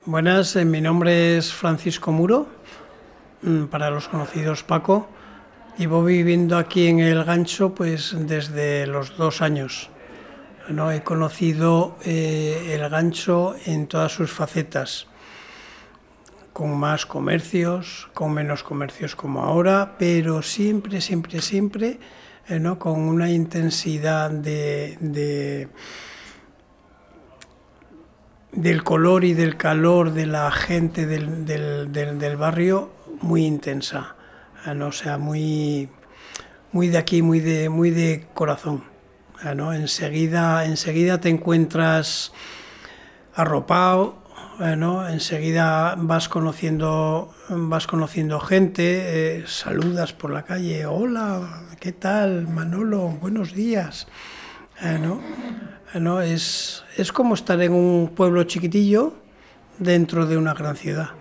Buenas, mi nombre es Francisco Muro, para los conocidos Paco. Llevo viviendo aquí en El Gancho pues desde los 2 años, ¿no? He conocido El Gancho en todas sus facetas, con más comercios, con menos comercios como ahora, pero siempre, siempre, siempre, ¿no? Con una intensidad del color y del calor de la gente del barrio muy intensa, ¿no? O sea, muy de aquí, muy de corazón, ¿no? Enseguida te encuentras arropado, ¿no? Enseguida vas conociendo gente, saludas por la calle, hola, ¿qué tal, Manolo? Buenos días, ¿no? ¿No? Es como estar en un pueblo chiquitillo dentro de una gran ciudad.